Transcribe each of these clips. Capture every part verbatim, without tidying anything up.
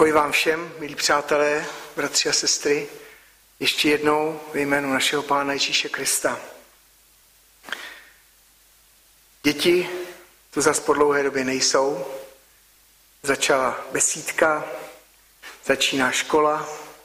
Pokoj vám všem, milí přátelé, bratři a sestry, ještě jednou ve jménu našeho Pána Ježíše Krista. Děti tu zas po dlouhé době nejsou. Začala besídka, začíná škola.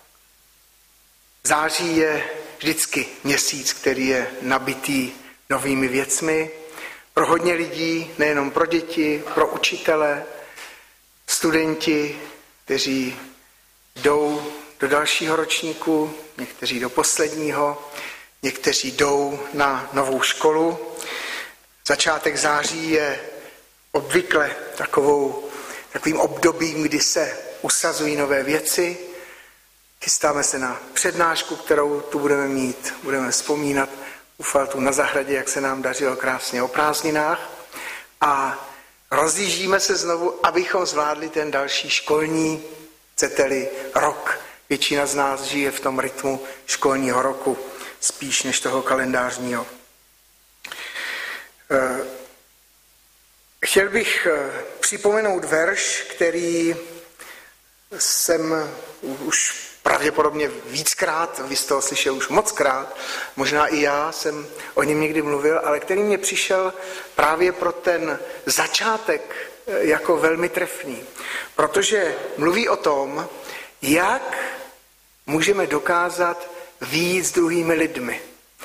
Září je vždycky měsíc, který je nabitý novými věcmi. Pro hodně lidí, nejenom pro děti, pro učitele, studenti, kteří jdou do dalšího ročníku, někteří do posledního, někteří jdou na novou školu. Začátek září je obvykle takovou, takovým obdobím, kdy se usazují nové věci. Chystáme se na přednášku, kterou tu budeme mít. Budeme vzpomínat u Faltu na zahradě, jak se nám dařilo krásně o prázdninách. A rozjíždíme se znovu, abychom zvládli ten další školní, chcete-li, rok. Většina z nás žije v tom rytmu školního roku, spíš než toho kalendářního. Chtěl bych připomenout verš, který jsem už pravděpodobně víckrát, vy jste ho slyšel už mockrát, možná i já jsem o něm někdy mluvil, ale který mě přišel právě pro ten začátek jako velmi trefný. Protože mluví o tom, jak můžeme dokázat vyjít s druhými lidmi.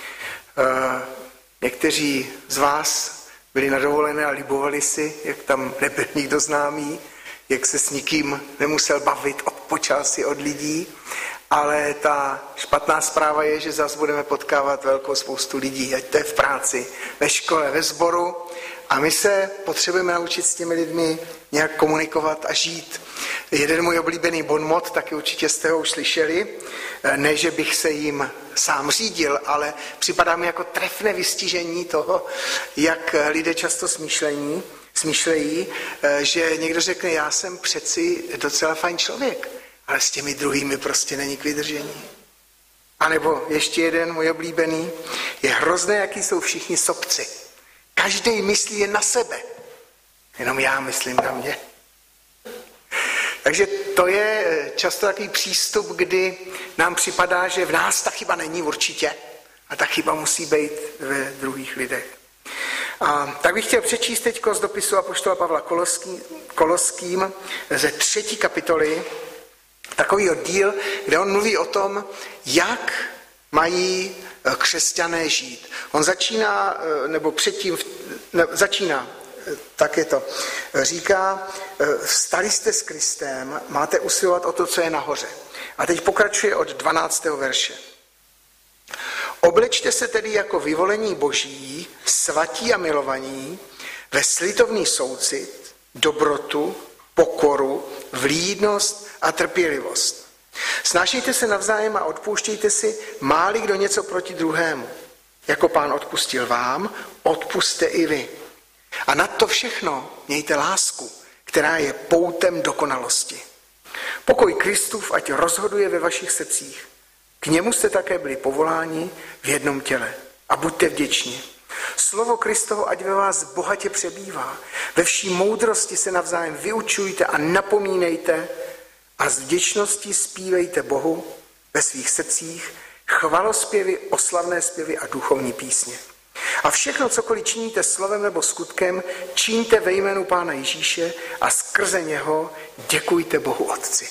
Někteří z vás byli na dovolené a libovali si, jak tam nebyl nikdo známý, jak se s nikým nemusel bavit od počasí od lidí, ale ta špatná zpráva je, že zase budeme potkávat velkou spoustu lidí, ať to je v práci, ve škole, ve sboru, a my se potřebujeme naučit s těmi lidmi nějak komunikovat a žít. Jeden můj oblíbený bonmot, taky určitě jste ho už slyšeli, ne, že bych se jim sám řídil, ale připadá mi jako trefné vystižení toho, jak lidé často smýšlení, smýšlejí, že někdo řekne, já jsem přeci docela fajn člověk, ale s těmi druhými prostě není k vydržení. A nebo ještě jeden můj oblíbený, je hrozné, jaký jsou všichni sobci. Každý myslí jen na sebe, jenom já myslím na mě. Takže to je často takový přístup, kdy nám připadá, že v nás ta chyba není určitě a ta chyba musí být ve druhých lidech. A tak bych chtěl přečíst teď z dopisu apoštola Pavla Koloský, Koloským ze třetí kapitoly, takový oddíl, kde on mluví o tom, jak mají křesťané žít. On začíná, nebo předtím, ne, začíná, tak je to, říká, vstali jste s Kristem, máte usilovat o to, co je nahoře. A teď pokračuje od dvanáctého verše. Oblečte se tedy jako vyvolení boží, svatí a milovaní, ve slitovný soucit, dobrotu, pokoru, vlídnost a trpělivost. Snášejte se navzájem a odpouštějte si, má-li kdo něco proti druhému. Jako Pán odpustil vám, odpusťte i vy. A nad to všechno mějte lásku, která je poutem dokonalosti. Pokoj Kristův ať rozhoduje ve vašich srdcích. K němu jste také byli povoláni v jednom těle. A buďte vděční. Slovo Kristovo ať ve vás bohatě přebývá. Ve vší moudrosti se navzájem vyučujte a napomínejte a z vděčností zpívejte Bohu ve svých srdcích chvalospěvy, oslavné zpěvy a duchovní písně. A všechno, cokoliv činíte slovem nebo skutkem, čiňte ve jménu Pána Ježíše a skrze něho děkujte Bohu Otci.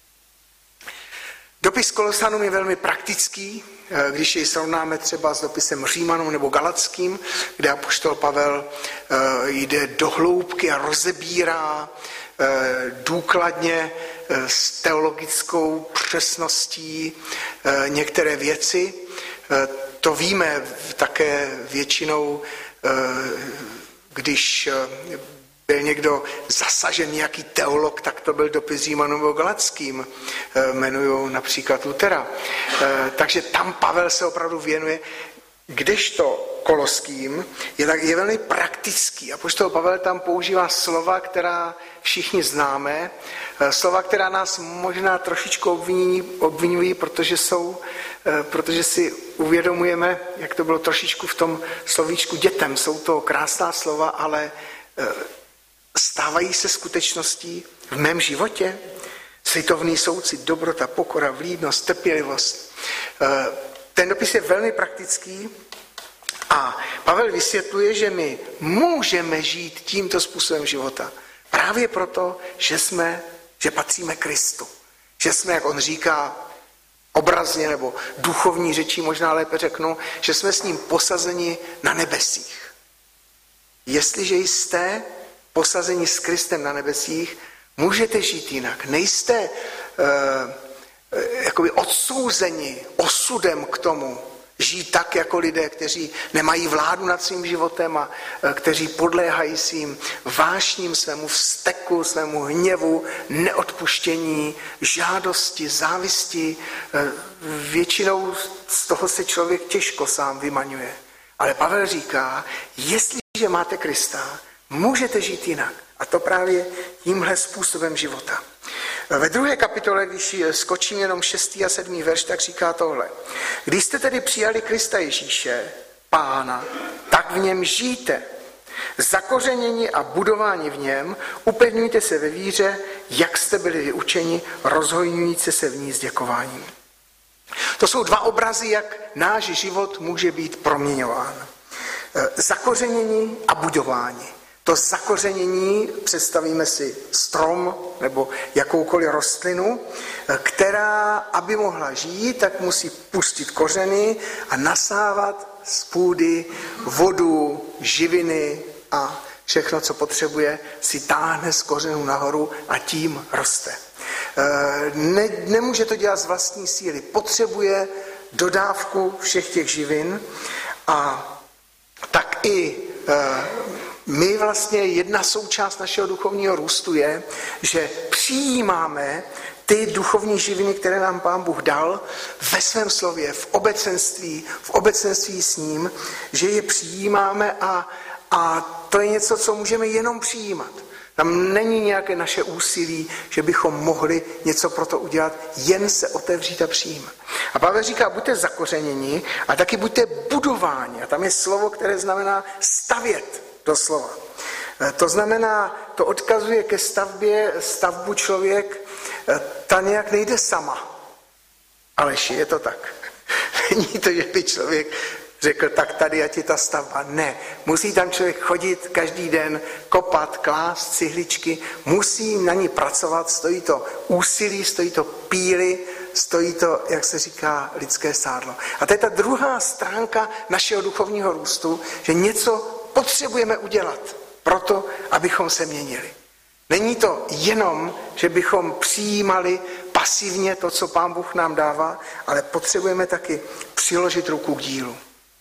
Dopis Kolosanům je velmi praktický, když jej srovnáme třeba s dopisem Římanům nebo Galackým, kde apoštol Pavel jde do hloubky a rozebírá důkladně s teologickou přesností některé věci. To víme také většinou, když byl někdo zasažen, nějaký teolog, tak to byl dopis Římanům nebo Galackým, jmenují například Lutera. Takže tam Pavel se opravdu věnuje, kdežto Koloským je, tak, je velmi praktický. Apoštol Pavel tam používá slova, která všichni známe, slova, která nás možná trošičku obvinují, obvinují protože, jsou, protože si uvědomujeme, jak to bylo trošičku v tom slovíčku dětem. Jsou to krásná slova, ale stávají se skutečností v mém životě? slitovný soucit, dobrota, pokora, vlídnost, trpělivost. Ten dopis je velmi praktický a Pavel vysvětluje, že my můžeme žít tímto způsobem života. Právě proto, že jsme, že patříme Kristu. Že jsme, jak on říká, obrazně nebo duchovní řečí, možná lépe řeknu, že jsme s ním posazeni na nebesích. Jestliže jste posazeni s Kristem na nebesích, můžete žít jinak. Nejste uh, jakoby odsouzeni osudem k tomu, žít tak jako lidé, kteří nemají vládu nad svým životem a kteří podléhají svým vášním, svému vzteku, svému hněvu, neodpuštění, žádosti, závisti. Většinou z toho se člověk těžko sám vymaňuje. Ale Pavel říká, jestliže máte Krista, můžete žít jinak. A to právě tímhle způsobem života. Ve druhé kapitole, když skočím jenom šestý a sedmý verš, tak říká tohle. Když jste tedy přijali Krista Ježíše, Pána, tak v něm žijte. Zakořenění a budování v něm, upevňujte se ve víře, jak jste byli vyučeni, rozhojňujíce se v ní s děkováním. To jsou dva obrazy, jak náš život může být proměňován. Zakořenění a budování. To zakořenění, představíme si strom nebo jakoukoliv rostlinu, která, aby mohla žít, tak musí pustit kořeny a nasávat z půdy vodu, živiny a všechno, co potřebuje, si táhne z kořenů nahoru a tím roste. Ne, nemůže to dělat z vlastní síly, potřebuje dodávku všech těch živin a tak i my vlastně jedna součást našeho duchovního růstu je, že přijímáme ty duchovní živiny, které nám Pán Bůh dal ve svém slově, v obecenství, v obecenství s ním, že je přijímáme a, a to je něco, co můžeme jenom přijímat. Tam není nějaké naše úsilí, že bychom mohli něco pro to udělat, jen se otevřít a přijímat. A Pavel říká, buďte zakořeněni a taky buďte budováni. A tam je slovo, které znamená stavět doslova. To znamená, to odkazuje ke stavbě, stavbu člověk, ta nějak nejde sama. Aleši, je to tak. Není to, že by člověk řekl, tak tady je ti ta stavba. Ne, musí tam člověk chodit každý den, kopat, klást cihličky, musí na ní pracovat, stojí to úsilí, stojí to píly, stojí to, jak se říká, lidské sádlo. A to je ta druhá stránka našeho duchovního růstu, že něco potřebujeme udělat proto, abychom se měnili. Není to jenom, že bychom přijímali pasivně to, co Pán Bůh nám dává, ale potřebujeme taky přiložit ruku k dílu.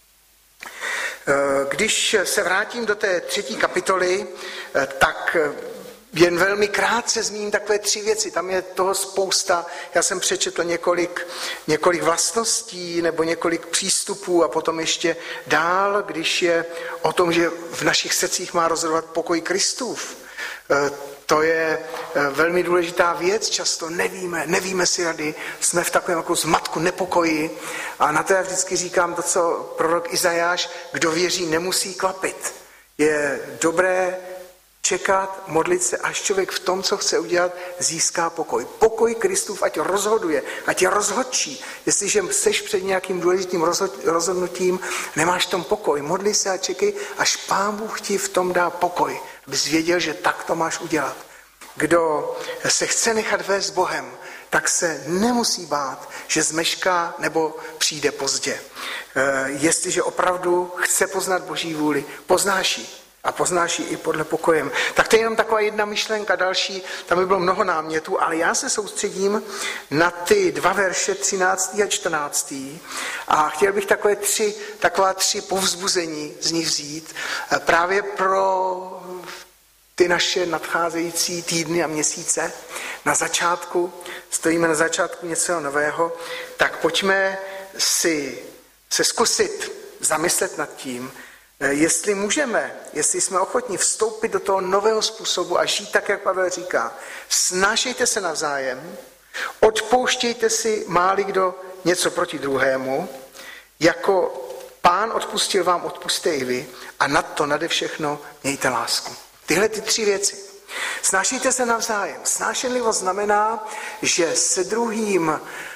Když se vrátím do té třetí kapitoly, tak jen velmi krátce zmíním takové tři věci. Tam je toho spousta. Já jsem přečetl několik, několik vlastností nebo několik přístupů a potom ještě dál, když je o tom, že v našich srdcích má rozhodovat pokoj Kristův. To je velmi důležitá věc, často nevíme, nevíme si rady, jsme v takovém jako zmatku, nepokoji a na to já vždycky říkám to, co prorok Izajáš, kdo věří, nemusí klapit. Je dobré čekat, modlit se, až člověk v tom, co chce udělat, získá pokoj. Pokoj Kristův, ať rozhoduje, ať je rozhodčí. Jestliže seš před nějakým důležitým rozhodnutím, nemáš v tom pokoj. Modli se a čekej, až Pán Bůh ti v tom dá pokoj, abys věděl, že tak to máš udělat. Kdo se chce nechat vést Bohem, tak se nemusí bát, že zmešká nebo přijde pozdě. Jestliže opravdu chce poznat Boží vůli, poznáš ji. A poznáš ji i podle pokojem. Tak to je jenom taková jedna myšlenka, další, tam by bylo mnoho námětů, ale já se soustředím na ty dva verše, třináctý a čtrnáctý a chtěl bych takové tři, taková tři povzbuzení z nich vzít právě pro ty naše nadcházející týdny a měsíce. Na začátku, stojíme na začátku něco nového, tak pojďme si se zkusit zamyslet nad tím, jestli můžeme, jestli jsme ochotní vstoupit do toho nového způsobu a žít tak, jak Pavel říká. Snášejte se navzájem, odpouštějte si, má-li kdo něco proti druhému, jako Pán odpustil vám, odpusťte i vy a nad to nade všechno mějte lásku. Tyhle ty tři věci. Snášejte se navzájem. Snášenlivost znamená, že se druhým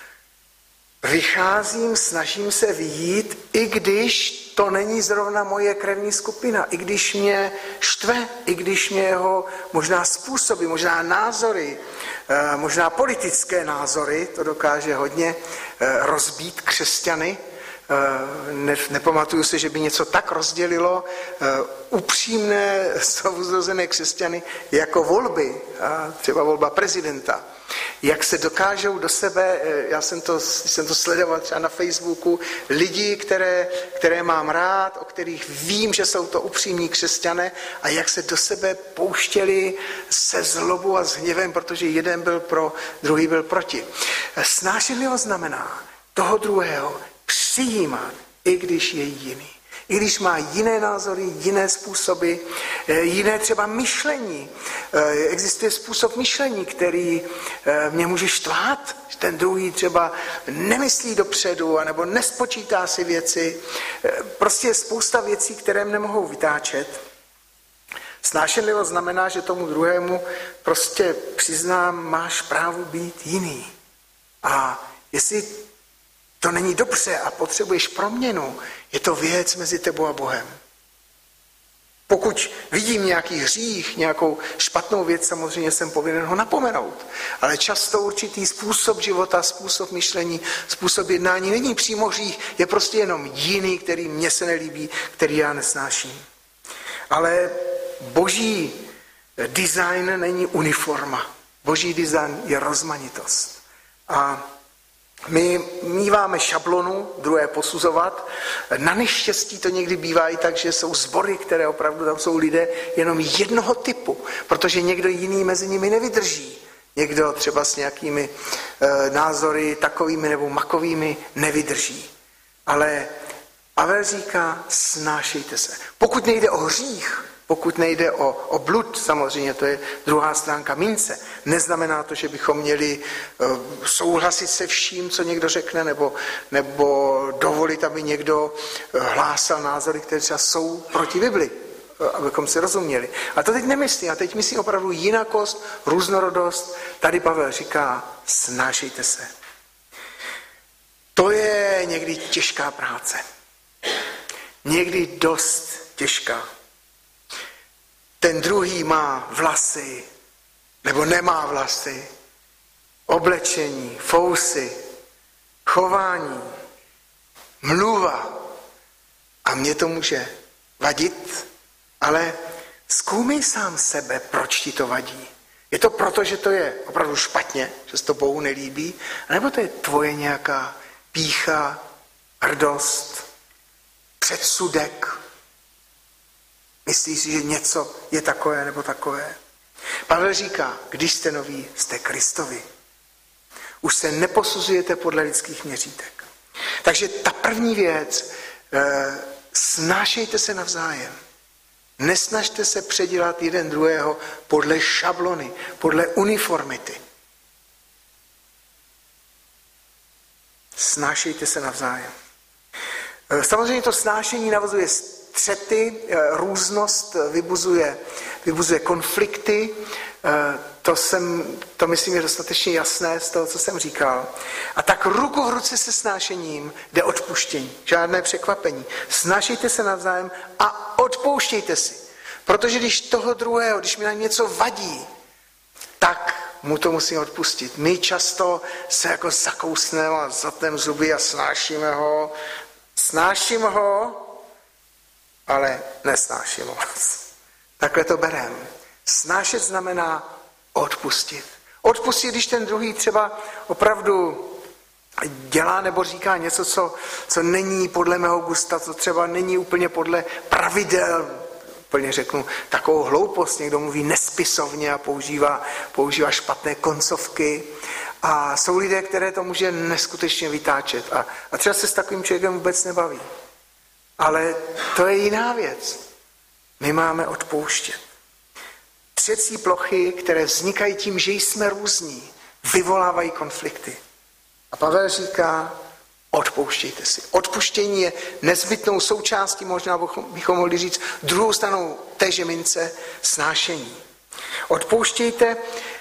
vycházím, snažím se vyjít, i když to není zrovna moje krevní skupina, i když mě štve, i když mě jeho možná způsoby, možná názory, možná politické názory, to dokáže hodně rozbít křesťany. Ne, nepamatuju si, že by něco tak rozdělilo upřímné, znovuzrozené křesťany jako volby, třeba volba prezidenta. Jak se dokážou do sebe, já jsem to, jsem to sledoval třeba na Facebooku, lidi, které, které mám rád, o kterých vím, že jsou to upřímní křesťané, a jak se do sebe pouštěli se zlobou a s hněvem, protože jeden byl pro, druhý byl proti. Snášenlivost znamená toho druhého přijímat, i když je jiný. I když má jiné názory, jiné způsoby, jiné třeba myšlení. Existuje způsob myšlení, který mě může štvát. Ten druhý třeba nemyslí dopředu, anebo nespočítá si věci. Prostě je spousta věcí, které mne mohou vytáčet. Snášenlivost znamená, že tomu druhému prostě přiznám, máš právo být jiný. A jestli to není dobře a potřebuješ proměnu, je to věc mezi tebou a Bohem. Pokud vidím nějaký hřích, nějakou špatnou věc, samozřejmě jsem povinen ho napomenout. Ale často určitý způsob života, způsob myšlení, způsob jednání není přímo hřích, je prostě jenom jiný, který mně se nelíbí, který já nesnáším. Ale boží design není uniforma. Boží design je rozmanitost. A my míváme šablonu, druhé posuzovat. Na neštěstí to někdy bývá i tak, že jsou sbory, které opravdu tam jsou lidé jenom jednoho typu, protože někdo jiný mezi nimi nevydrží. Někdo třeba s nějakými e, názory takovými nebo makovými nevydrží. Ale Pavel říká, snášejte se. Pokud nejde o hřích, pokud nejde o, o blud, samozřejmě, to je druhá stránka mince, neznamená to, že bychom měli uh, souhlasit se vším, co někdo řekne, nebo, nebo dovolit, aby někdo hlásal názory, které třeba jsou proti Bibli, abychom si rozuměli. A to teď nemyslím, a teď myslím opravdu jinakost, různorodost. Tady Pavel říká, snášejte se. To je někdy těžká práce. Někdy dost těžká. Ten druhý má vlasy, nebo nemá vlasy, oblečení, fousy, chování, mluva. A mě to může vadit, ale zkoumej sám sebe, proč ti to vadí. Je to proto, že to je opravdu špatně, že se to Bohu nelíbí, nebo to je tvoje nějaká pýcha, hrdost, předsudek. Myslíš si, že něco je takové nebo takové? Pavel říká, když jste noví, jste Kristovi. Už se neposuzujete podle lidských měřítek. Takže ta první věc, e, snášejte se navzájem. Nesnažte se předělat jeden druhého podle šablony, podle uniformity. Snášejte se navzájem. E, samozřejmě to snášení navazuje střety, různost vybuzuje, vybuzuje konflikty. To, jsem, to myslím je dostatečně jasné z toho, co jsem říkal. A tak ruku v ruce se snášením jde odpuštění. Žádné překvapení. Snášejte se navzájem a odpouštějte si. Protože když toho druhého, když mi na něco vadí, tak mu to musím odpustit. My často se jako zakousneme a zatneme zuby a snášíme ho. Snáším ho, ale nesnáším ho. Takhle to bereme. Snášet znamená odpustit. Odpustit, když ten druhý třeba opravdu dělá nebo říká něco, co, co není podle mého gusta, co třeba není úplně podle pravidel. Úplně řeknu takovou hloupost. Někdo mluví nespisovně a používá, používá špatné koncovky. A jsou lidé, které to může neskutečně vytáčet. A, a třeba se s takovým člověkem vůbec nebaví. Ale to je jiná věc. My máme odpouštět. Třecí plochy, které vznikají tím, že jsme různí, vyvolávají konflikty. A Pavel říká, odpouštějte si. Odpuštění je nezbytnou součástí, možná bychom mohli říct, druhou stranou téže mince, snášení. Odpouštějte.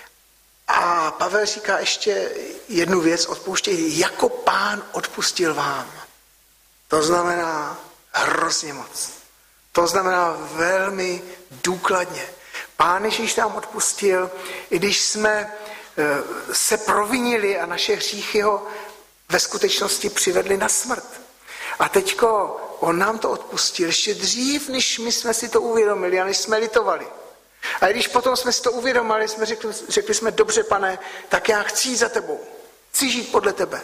A Pavel říká ještě jednu věc, odpouštějte, jako Pán odpustil vám. To znamená hrozně moc. To znamená velmi důkladně. Pán Ježíš nám odpustil, i když jsme se provinili a naše hříchy ho ve skutečnosti přivedli na smrt. A teďko on nám to odpustil ještě dřív, než my jsme si to uvědomili a než jsme litovali. A když potom jsme si to uvědomili, jsme řekli, řekli jsme, dobře, Pane, tak já chci jít za tebou. Chci žít podle tebe.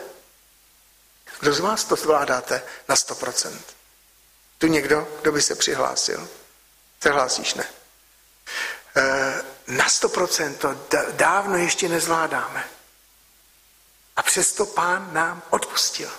Kdo z vás to zvládáte na sto procent? Tu někdo, kdo by se přihlásil? Se hlásíš, ne? E, na sto procent to dávno ještě nezvládáme. A přesto Pán nám odpustil.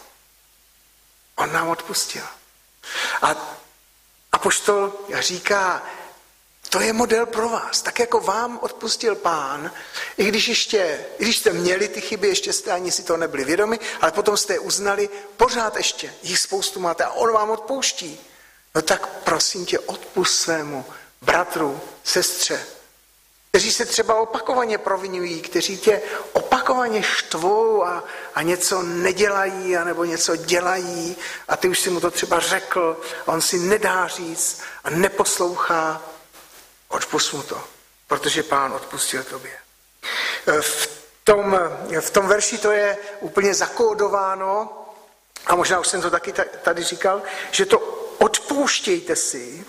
On nám odpustil. A apoštol říká, to je model pro vás. Tak jako vám odpustil Pán, i když ještě, i když jste měli ty chyby, ještě jste ani si to nebyli vědomi, ale potom jste je uznali, pořád ještě jich spoustu máte a on vám odpouští. No tak prosím tě, odpusť svému bratru, sestře, kteří se třeba opakovaně provinují, kteří tě opakovaně štvou a, a něco nedělají, anebo něco dělají a ty už si mu to třeba řekl a on si nedá říct a neposlouchá. Odpusť mu to, protože Pán odpustil tobě. V tom, v tom verši to je úplně zakódováno, a možná už jsem to taky tady říkal, že to odpouštějte si,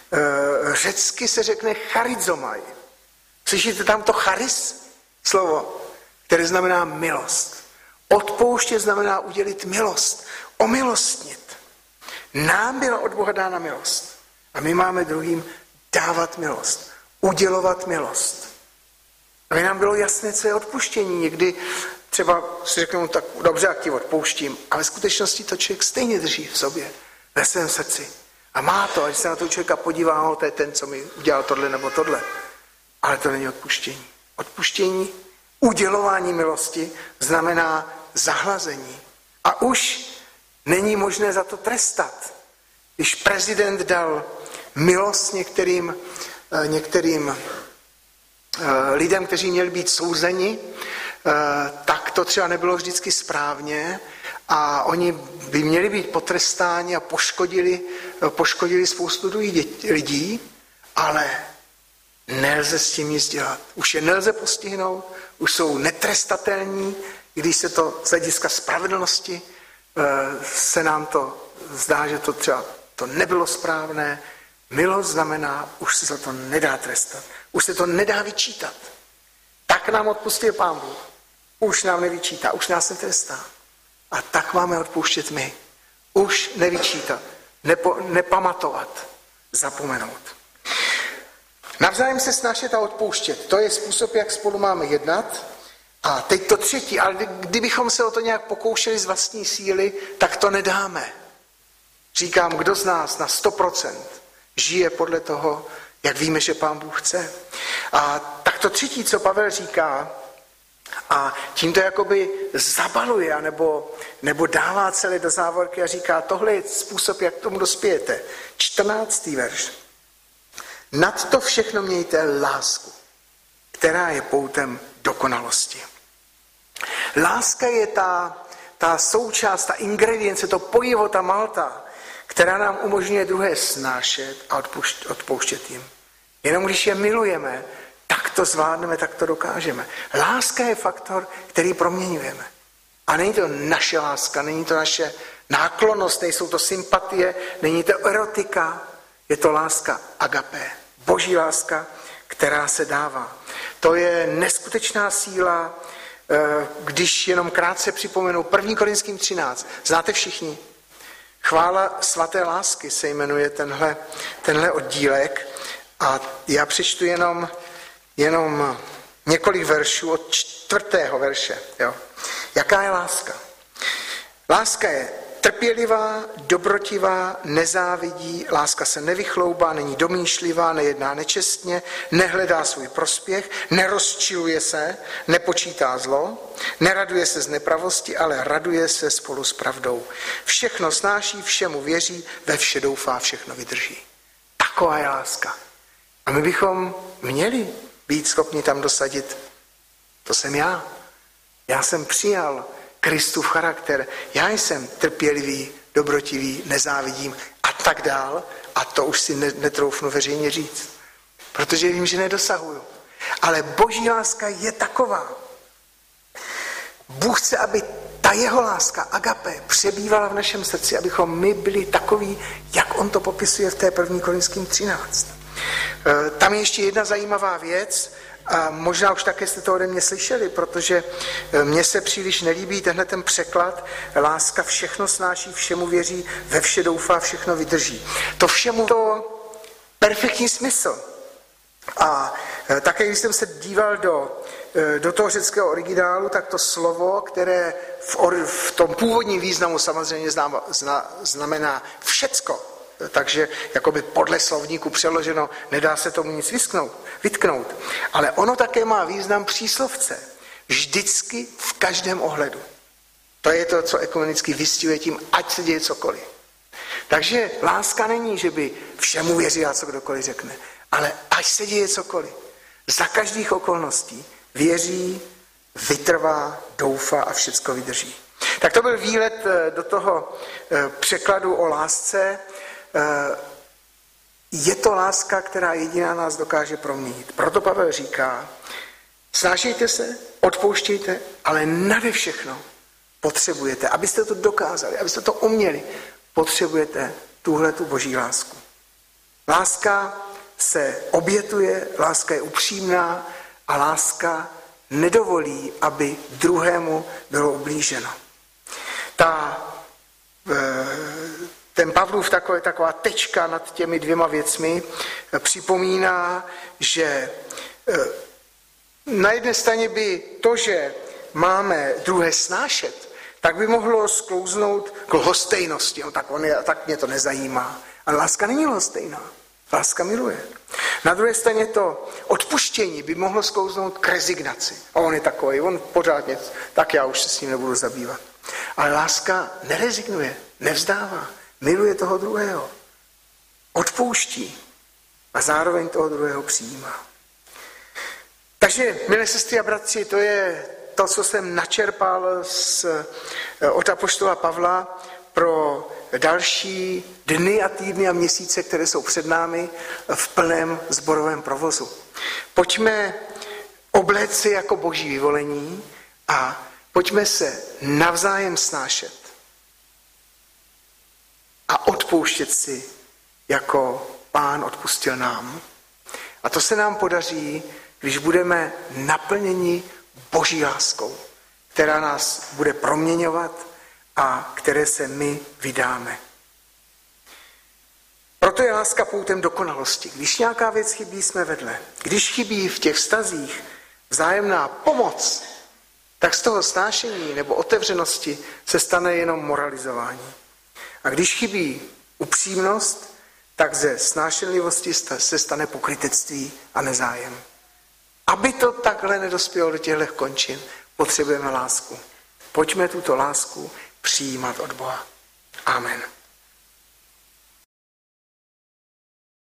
řecky se řekne charizomai. Slyšíte tam to charis? Slovo, které znamená milost. Odpouštět znamená udělit milost, omilostnit. Nám byla od Boha dána milost a my máme druhým dávat milost, udělovat milost. Aby nám bylo jasné, co je odpuštění. Někdy třeba si řeknu, tak dobře, jak ti odpouštím, ale v skutečnosti to člověk stejně drží v sobě, ve svém srdci. A má to, až se na toho člověka podívá, ho, to je ten, co mi udělal tohle nebo tohle. Ale to není odpuštění. Odpuštění, udělování milosti znamená zahlazení. A už není možné za to trestat. Když prezident dal milost některým, některým lidem, kteří měli být souzeni, tak to třeba nebylo vždycky správně a oni by měli být potrestáni a poškodili, poškodili spoustu lidí, ale nelze s tím nic dělat. Už je nelze postihnout, už jsou netrestatelní, když se to z hlediska spravedlnosti se nám to zdá, že to třeba to nebylo správné. Milost znamená, už se za to nedá trestat, už se to nedá vyčítat. Tak nám odpustil Pán Bůh. Už nám nevyčítá, už nás netrestá. A tak máme odpouštět my. Už nevyčítat, nepo, nepamatovat, zapomenout. Navzájem se snášet a odpouštět. To je způsob, jak spolu máme jednat. A teď to třetí, ale kdybychom se o to nějak pokoušeli z vlastní síly, tak to nedáme. Říkám, kdo z nás na sto procent žije podle toho, jak víme, že Pán Bůh chce. A tak to třetí, co Pavel říká, a tím to jakoby zabaluje, nebo, nebo dává celé do závorky a říká, tohle je způsob, jak k tomu dospějete. čtrnáctý verš. Nad to všechno mějte lásku, která je poutem dokonalosti. Láska je ta, ta součást, ta ingredience, to pojivo, ta malta, která nám umožňuje druhé snášet a odpouštět jim. Jenom když je milujeme, tak to zvládneme, tak to dokážeme. Láska je faktor, který proměňujeme. A není to naše láska, není to naše náklonnost, nejsou to sympatie, není to erotika, je to láska agapé, boží láska, která se dává. To je neskutečná síla, když jenom krátce připomenu první Korinským třináct. Znáte všichni? Chvála svaté lásky se jmenuje tenhle, tenhle oddílek a já přečtu jenom, jenom několik veršů od čtvrtého verše. Jo. Jaká je láska? Láska je trpělivá, dobrotivá, nezávidí, láska se nevychloubá, není domýšlivá, nejedná nečestně, nehledá svůj prospěch, nerozčiluje se, nepočítá zlo, neraduje se z nepravosti, ale raduje se spolu s pravdou. Všechno snáší, všemu věří, ve vše doufá, všechno vydrží. Taková je láska. A my bychom měli být schopni tam dosadit, to jsem já. Já jsem přijal Kristův charakter. Já jsem trpělivý, dobrotivý, nezávidím a tak dál. A to už si netroufnu veřejně říct. Protože vím, že nedosahuju. Ale boží láska je taková. Bůh chce, aby ta jeho láska, agape, přebývala v našem srdci, abychom my byli takoví, jak on to popisuje v té první Korinským třináct. Tam je ještě jedna zajímavá věc, a možná už také jste to ode mě slyšeli, protože mně se příliš nelíbí tenhle ten překlad. Láska všechno snáší, všemu věří, ve vše doufá, všechno vydrží. To všemu to perfektní smysl. A také, když jsem se díval do, do toho řeckého originálu, tak to slovo, které v, or, v tom původním významu samozřejmě zná, zna, znamená všecko, takže jakoby podle slovníku přeloženo, nedá se tomu nic vysknout, vytknout. Ale ono také má význam příslovce. Vždycky v každém ohledu. To je to, co ekumenicky vystihuje tím, ať se děje cokoliv. Takže láska není, že by všemu věřila, co kdokoliv řekne. Ale ať se děje cokoliv. Za každých okolností věří, vytrvá, doufá a všecko vydrží. Tak to byl výlet do toho překladu o lásce. Je to láska, která jediná nás dokáže proměnit. Proto Pavel říká, snášejte se, odpouštějte, ale nade všechno potřebujete, abyste to dokázali, abyste to uměli, potřebujete tuhletu boží lásku. Láska se obětuje, láska je upřímná a láska nedovolí, aby druhému bylo ublíženo. Ta, ten Pavlův taková, taková tečka nad těmi dvěma věcmi připomíná, že na jedné straně by to, že máme druhé snášet, tak by mohlo sklouznout k lhostejnosti. No, tak, on je, tak mě to nezajímá. Ale láska není lhostejná. Láska miluje. Na druhé straně to odpuštění by mohlo sklouznout k rezignaci. A on je takový, on pořád něco, tak já už se s ním nebudu zabývat. Ale láska nerezignuje, nevzdává, miluje toho druhého. Odpouští a zároveň toho druhého přijímá. Takže, milé sestry a bratři, to je to, co jsem načerpal z, od apoštola Pavla pro další dny a týdny a měsíce, které jsou před námi v plném sborovém provozu. Pojďme obléct si jako boží vyvolení a pojďme se navzájem snášet a odpouštět si, jako Pán odpustil nám. A to se nám podaří, když budeme naplněni boží láskou, která nás bude proměňovat a které se my vydáme. Proto je láska poutem dokonalosti. Když nějaká věc chybí, jsme vedle. Když chybí v těch vztazích vzájemná pomoc, tak z toho snášení nebo otevřenosti se stane jenom moralizování. A když chybí upřímnost, tak ze snášenlivosti se stane pokrytectví a nezájem. Aby to takhle nedospělo do těchto končin, potřebujeme lásku. Pojďme tuto lásku přijímat od Boha. Amen.